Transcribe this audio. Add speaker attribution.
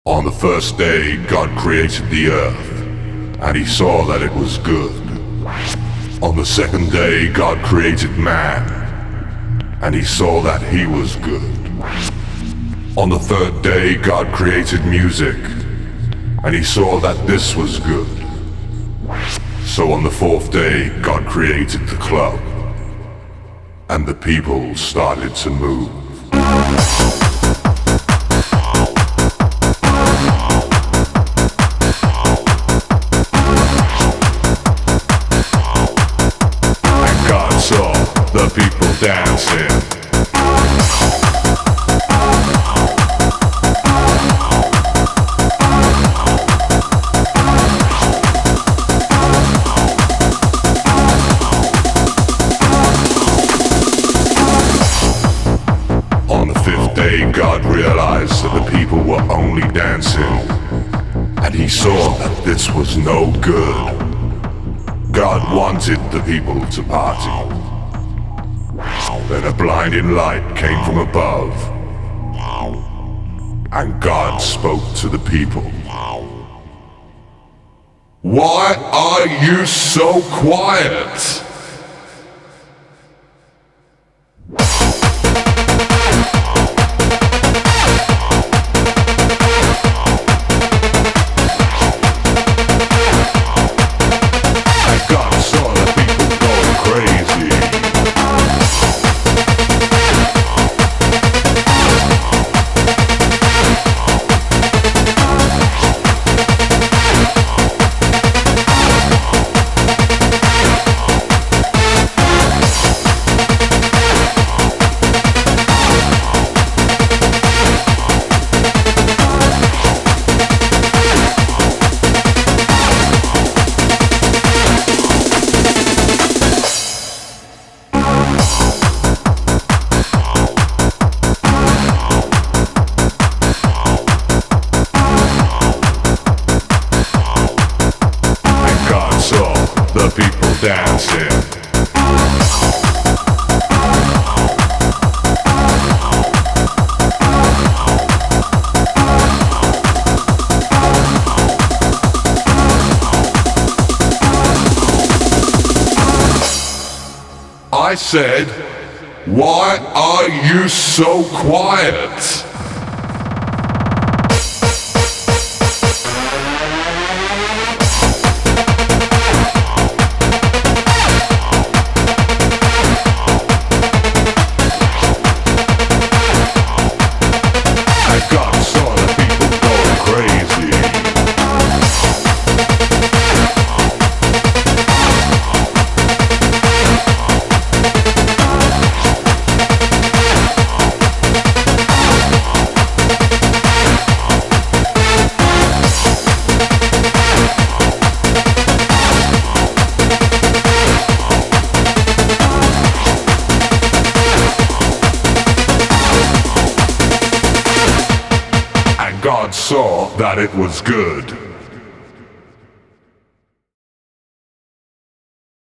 Speaker 1: On the first day, God created the earth, and he saw that it was good. On the second day, God created man, and he saw that he was good. On the third day, God created music, and he saw that this was good. So on the fourth day, God created the club, and the people started to move. Saw the people dancing. On the fifth day, God realized that the people were only dancing, and he saw that this was no good. God wanted the people to party. Then a blinding light came from above, and God spoke to the people. Why are you so quiet? The people dancing. I said, why are you so quiet? God saw that it was good.